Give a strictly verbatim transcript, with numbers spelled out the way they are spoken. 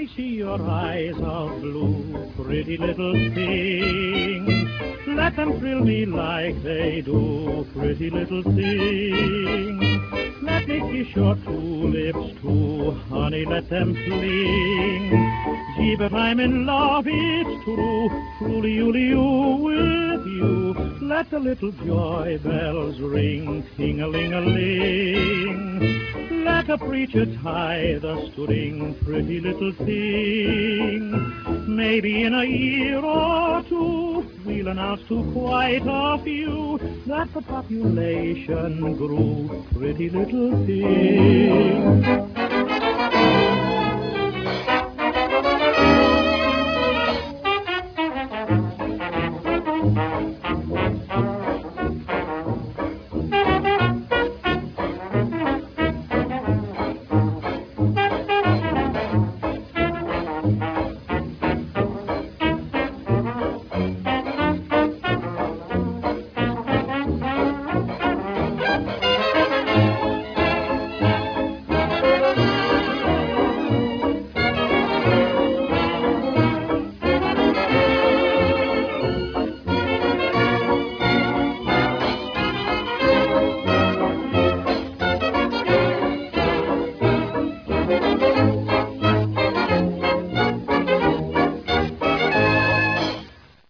see your eyes of blue, pretty little thing. Let them thrill me like they do, pretty little thing. Let me kiss your two lips too, honey, let them fling. Gee, but I'm in love, it's true, truly, you, with you. Let the little joy bells ring, ting-a-ling-a-ling. Let the preacher tie the string, pretty little thing. Maybe in a year or two, we'll announce to quite a few that the population grew, pretty little thing.